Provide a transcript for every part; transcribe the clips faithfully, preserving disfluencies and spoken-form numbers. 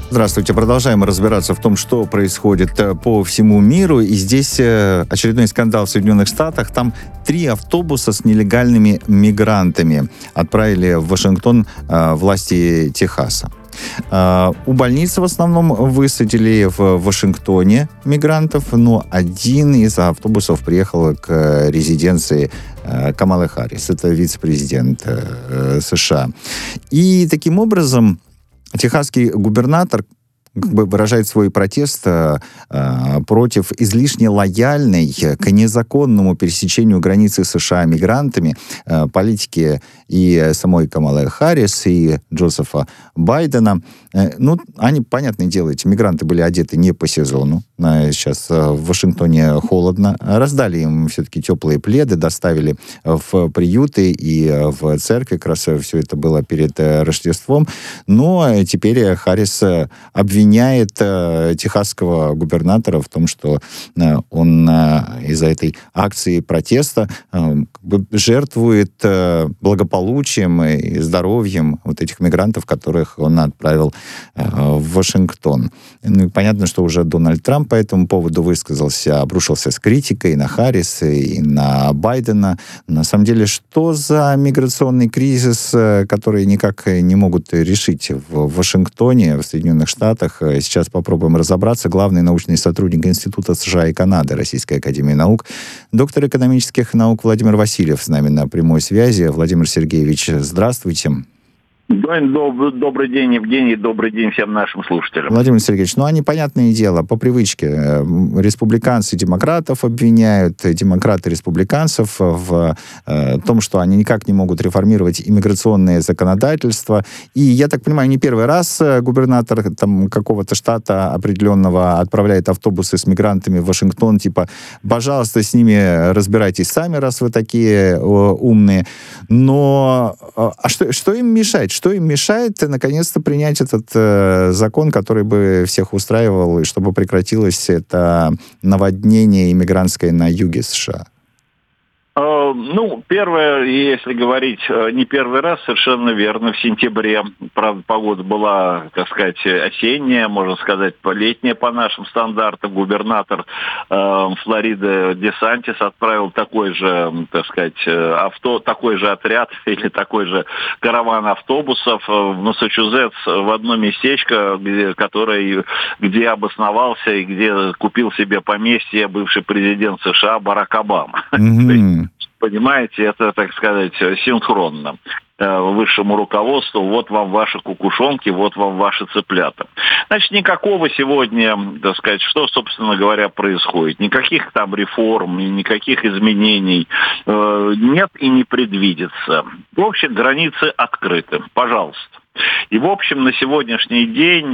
Здравствуйте. Продолжаем разбираться в том, что происходит по всему миру. И здесь очередной скандал в Соединенных Штатах. Там три автобуса с нелегальными мигрантами отправили в Вашингтон власти Техаса. У больницы в основном высадили в Вашингтоне мигрантов, но один из автобусов приехал к резиденции Камалы Харрис. Это вице-президент США. И таким образом техасский губернатор как бы выражает свой протест э, против излишне лояльной к незаконному пересечению границы США мигрантами э, политики и самой Камалы Харрис, и Джозефа Байдена. Э, ну, они, понятное дело, эти мигранты были одеты не по сезону. Э, сейчас э, в Вашингтоне холодно. Раздали им все-таки теплые пледы, доставили в приюты и в церкви. Как раз все это было перед э, Рождеством. Но теперь Харрис обвиняет обвиняет э, техасского губернатора в том, что э, он э, из-за этой акции протеста э, как бы жертвует э, благополучием и здоровьем вот этих мигрантов, которых он отправил э, в Вашингтон. Ну, и понятно, что уже Дональд Трамп по этому поводу высказался, обрушился с критикой на Харрис и на Байдена. На самом деле, что за миграционный кризис, который никак не могут решить в Вашингтоне, в Соединенных Штатах? Сейчас попробуем разобраться. Главный научный сотрудник Института США и Канады Российской академии наук, доктор экономических наук Владимир Васильев с нами на прямой связи. Владимир Сергеевич, здравствуйте. Добрый день, Евгений, добрый день всем нашим слушателям. Владимир Сергеевич, ну, они, понятное дело, по привычке. Республиканцы демократов обвиняют, демократы республиканцев в э, том, что они никак не могут реформировать иммиграционное законодательство. И, я так понимаю, не первый раз губернатор там, какого-то штата определенного отправляет автобусы с мигрантами в Вашингтон, типа, пожалуйста, с ними разбирайтесь сами, раз вы такие э, умные. Но а что, что им мешает? Что им мешает, наконец-то, принять этот э, закон, который бы всех устраивал, и чтобы прекратилось это наводнение иммигрантское на юге США? Ну, первое, если говорить не первый раз, совершенно верно, в сентябре, правда, погода была, так сказать, осенняя, можно сказать, летняя по нашим стандартам. Губернатор э, Флориды Десантис отправил такой же, так сказать, авто, такой же отряд или такой же караван автобусов в Массачусетс, в одно местечко, где, который, где обосновался и где купил себе поместье бывший президент США Барак Обама. Mm-hmm. Понимаете, это, так сказать, синхронно высшему руководству. Вот вам ваши кукушонки, вот вам ваши цыплята. Значит, никакого сегодня, так сказать, что, собственно говоря, происходит? Никаких там реформ, никаких изменений э, нет и не предвидится. В общем, границы открыты. Пожалуйста. И, в общем, на сегодняшний день,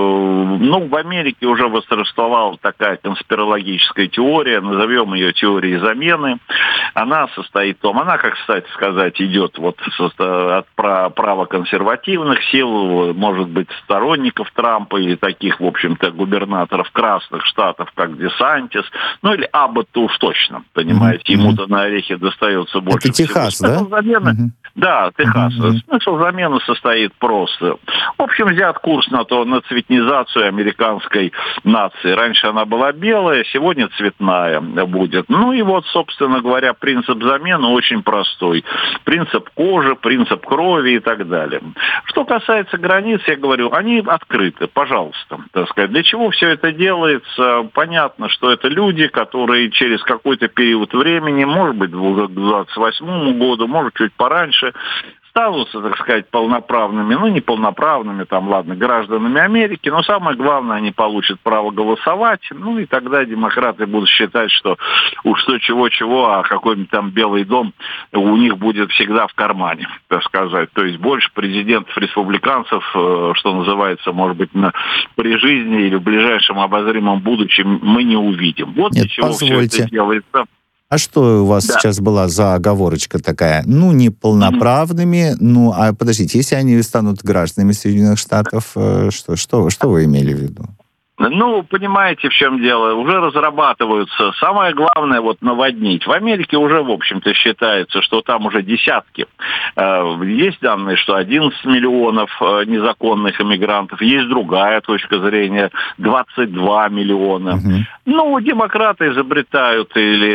ну, в Америке уже восторжествовала такая конспирологическая теория, назовем ее теорией замены. Она состоит в том, она, как, кстати сказать, идет вот от правоконсервативных сил, может быть, сторонников Трампа или таких, в общем-то, губернаторов красных штатов, как Десантис, ну, или Абботу уж точно, понимаете, mm-hmm. ему-то на орехи достается больше. Это Техас, всего. да? Замены, mm-hmm. Да, Техас. Mm-hmm. Смысл замены состоит просто. В общем, взят курс на то, на цветнизацию американской нации. Раньше она была белая, сегодня цветная будет. Ну и вот, собственно говоря, принцип замены очень простой. Принцип кожи, принцип крови и так далее. Что касается границ, я говорю, они открыты, пожалуйста. Так сказать. Для чего все это делается? Понятно, что это люди, которые через какой-то период времени, может быть, к двадцать восьмому году, может, чуть пораньше, станут, так сказать, полноправными, ну, не полноправными, там, ладно, гражданами Америки, но самое главное, они получат право голосовать, ну, и тогда демократы будут считать, что уж что чего-чего, а какой-нибудь там Белый дом у них будет всегда в кармане, так сказать. То есть больше президентов-республиканцев, что называется, может быть, на, при жизни или в ближайшем обозримом будущем мы не увидим. Вот Нет, для чего позвольте. все это делается. А что у вас да. сейчас была за оговорочка такая? Ну, неполноправными, mm-hmm. ну, а подождите, если они станут гражданами Соединенных Штатов, что, что, что вы имели в виду? Ну, понимаете, в чем дело? Уже разрабатываются. Самое главное вот наводнить. В Америке уже, в общем-то, считается, что там уже десятки. Есть данные, что одиннадцать миллионов незаконных иммигрантов. Есть другая точка зрения, двадцать два миллиона. Угу. Ну, демократы изобретают или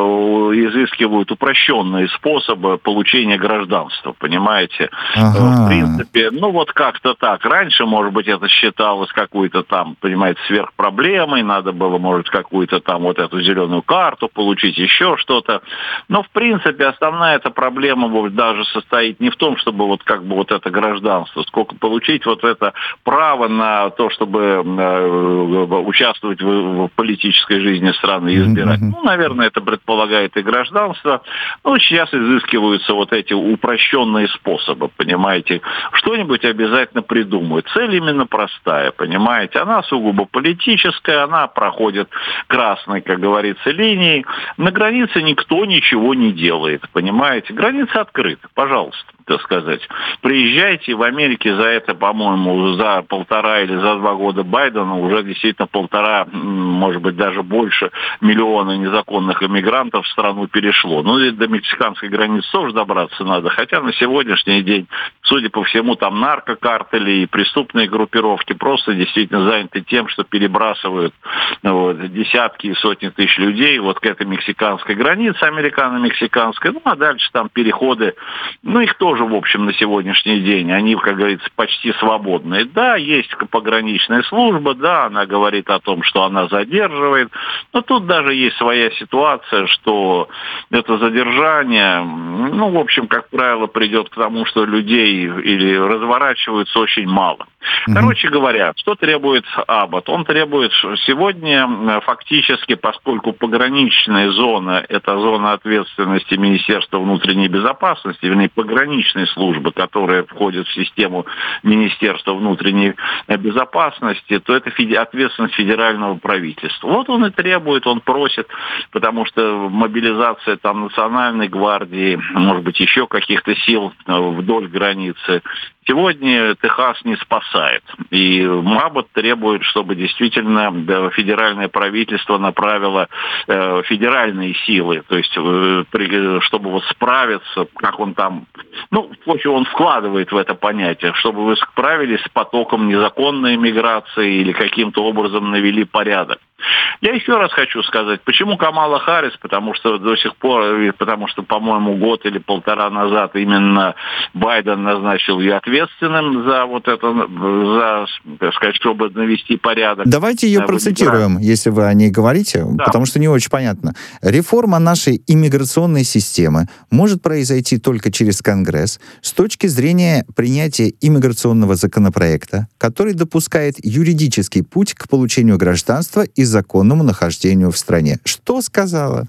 изыскивают упрощенные способы получения гражданства, понимаете? Ага. В принципе, ну вот как-то так. Раньше, может быть, это считалось какой-то там, понимаете, сверхпроблемой, надо было, может, какую-то там вот эту зеленую карту получить, еще что-то. Но, в принципе, основная эта проблема вот даже состоит не в том, чтобы вот как бы вот это гражданство, сколько получить вот это право на то, чтобы э, участвовать в, в политической жизни страны и избирать. Mm-hmm. Ну, наверное, это предполагает и гражданство. Но сейчас изыскиваются вот эти упрощенные способы, понимаете. Что-нибудь обязательно придумают. Цель именно простая, понимаете. Она сугубо политическая, она проходит красной, как говорится, линией. На границе никто ничего не делает, понимаете. Граница открыта, пожалуйста, так сказать. Приезжайте. В Америке за это, по-моему, за полтора или за два года Байдена уже действительно полтора, может быть, даже больше миллиона незаконных иммигрантов в страну перешло. Ну и до мексиканской границы тоже добраться надо. Хотя на сегодняшний день, судя по всему, там наркокартели и преступные группировки просто действительно заняты тем, что перебрасывают вот, десятки и сотни тысяч людей вот к этой мексиканской границе, американо-мексиканской. Ну а дальше там переходы, ну их тоже, в общем, на сегодняшний день, они, как говорится, почти свободные. Да, есть пограничная служба, да, она говорит о том, что она задерживает, но тут даже есть своя ситуация, что это задержание, ну, в общем, как правило, придет к тому, что людей или разворачиваются очень мало. Mm-hmm. Короче говоря, что требует Аббот? Он требует сегодня фактически, поскольку пограничная зона, это зона ответственности Министерства внутренней безопасности, вернее, пограничной службы, которая входит в систему Министерства внутренней безопасности, то это ответственность федерального правительства. Вот он и требует, он просит, потому что мобилизация там национальной гвардии, может быть, еще каких-то сил вдоль границы, сегодня Техас не спасает. И Аббот требует, чтобы действительно федеральное правительство направило э, федеральные силы, то есть э, при, чтобы вот справиться, как он там, ну, в общем, он вкладывает в это понятие, чтобы вы справились с потоком незаконной миграции или каким-то образом навели порядок. Я еще раз хочу сказать, почему Камала Харрис, потому что до сих пор, потому что, по-моему, год или полтора назад именно Байден назначил ее ответственным за вот это, за, так сказать, чтобы навести порядок. Давайте ее процитируем, если вы о ней говорите, да. Потому что не очень понятно. Реформа нашей иммиграционной системы может произойти только через Конгресс с точки зрения принятия иммиграционного законопроекта, который допускает юридический путь к получению гражданства и законному нахождению в стране. Что сказала?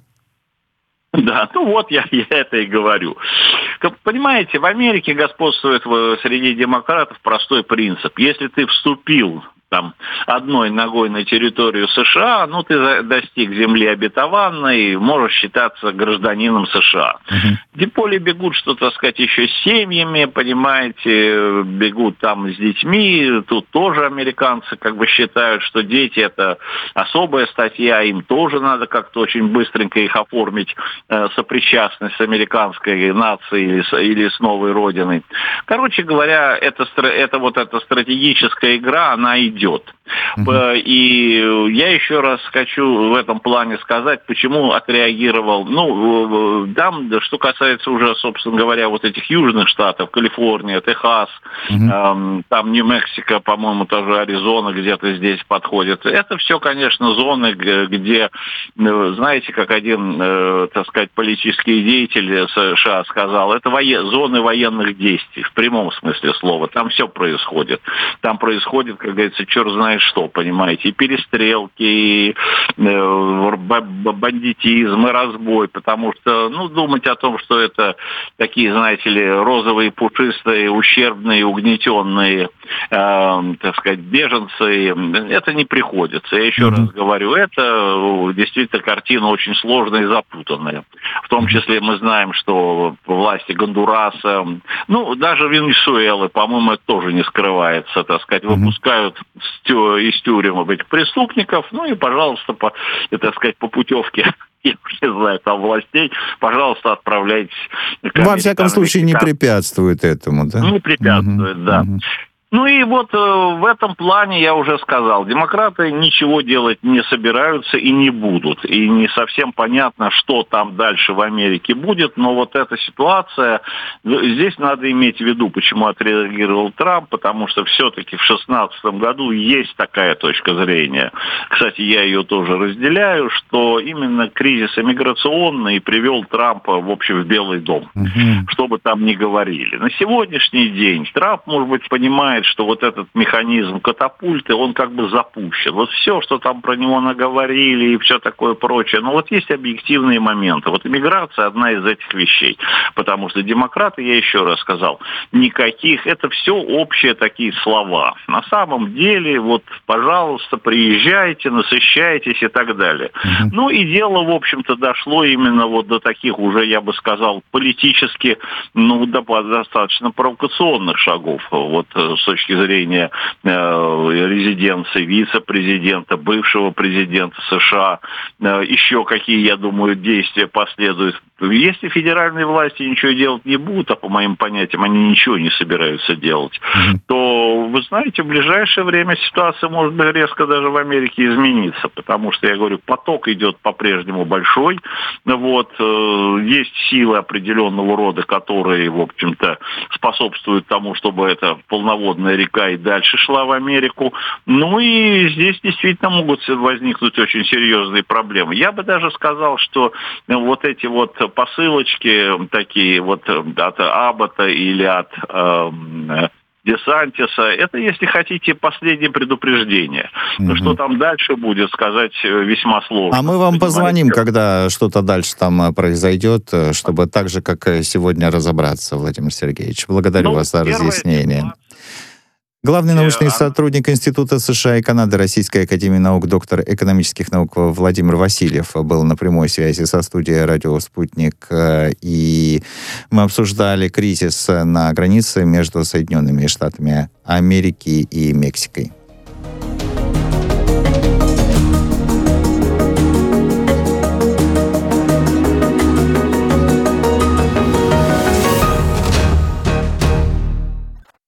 Да, ну вот я, я это и говорю. Как понимаете, в Америке господствует среди демократов простой принцип. Если ты вступил там одной ногой на территорию США, ну, ты достиг земли обетованной, можешь считаться гражданином США. Uh-huh. Тем более бегут, что, так сказать, еще с семьями, понимаете, бегут там с детьми, тут тоже американцы как бы считают, что дети это особая статья, им тоже надо как-то очень быстренько их оформить, э, сопричастность с американской нацией или с, или с новой родиной. Короче говоря, это, это вот эта стратегическая игра, она идет. идет. Uh-huh. И я еще раз хочу в этом плане сказать, почему отреагировал, ну, там, что касается уже, собственно говоря, вот этих южных штатов, Калифорния, Техас, uh-huh. э, там Нью-Мексико, по-моему, тоже Аризона где-то здесь подходит. Это все, конечно, зоны, где, знаете, как один, э, так сказать, политический деятель США сказал, это воен... зоны военных действий, в прямом смысле слова. Там все происходит. Там происходит, как говорится, черт знает что, понимаете, и перестрелки, и э, бандитизм, и разбой, потому что, ну, думать о том, что это такие, знаете ли, розовые, пушистые, ущербные, угнетенные э, так сказать, беженцы, это не приходится. Я еще mm-hmm. раз говорю, это действительно картина очень сложная и запутанная. В том числе мы знаем, что власти Гондураса, ну, даже Венесуэлы, по-моему, это тоже не скрывается, так сказать, mm-hmm. выпускают из тюрем этих преступников, ну и, пожалуйста, по, так сказать, по путевке, я не знаю, там властей, пожалуйста, отправляйтесь. Во всяком случае, не препятствует этому, да? Не препятствует, mm-hmm. да. Mm-hmm. Ну и вот э, в этом плане я уже сказал, демократы ничего делать не собираются и не будут. И не совсем понятно, что там дальше в Америке будет, но вот эта ситуация, здесь надо иметь в виду, почему отреагировал Трамп, потому что все-таки в шестнадцатом году есть такая точка зрения. Кстати, я ее тоже разделяю, что именно кризис иммиграционный привел Трампа, в общем, в Белый дом, mm-hmm. что бы там ни говорили. На сегодняшний день Трамп, может быть, понимает, что вот этот механизм катапульты, он как бы запущен. Вот все, что там про него наговорили и все такое прочее, но вот есть объективные моменты. Вот иммиграция одна из этих вещей. Потому что демократы, я еще раз сказал, никаких, это все общие такие слова. На самом деле, вот, пожалуйста, приезжайте, насыщайтесь и так далее. Mm-hmm. Ну и дело, в общем-то, дошло именно вот до таких уже, я бы сказал, политически, ну, до достаточно провокационных шагов. Вот с точки зрения э, резиденции вице-президента, бывшего президента США, э, еще какие, я думаю, действия последуют. Если федеральные власти ничего делать не будут, а по моим понятиям они ничего не собираются делать, mm-hmm. то, вы знаете, в ближайшее время ситуация может резко даже в Америке измениться, потому что, я говорю, поток идет по-прежнему большой, вот, э, есть силы определенного рода, которые, в общем-то, способствуют тому, чтобы эта полноводная река и дальше шла в Америку. Ну и здесь действительно могут возникнуть очень серьезные проблемы. Я бы даже сказал, что вот эти вот посылочки такие вот от Аббота или от э, Десантиса, это, если хотите, последнее предупреждение. Mm-hmm. Что там дальше будет, сказать весьма сложно. А мы вам позвоним, когда что-то дальше там произойдет, чтобы так же, как сегодня, разобраться, Владимир Сергеевич. Благодарю ну, вас за разъяснение. Ситуация. Главный научный сотрудник Института США и Канады Российской академии наук, доктор экономических наук Владимир Васильев был на прямой связи со студией «Радио Спутник». И мы обсуждали кризис на границе между Соединенными Штатами Америки и Мексикой.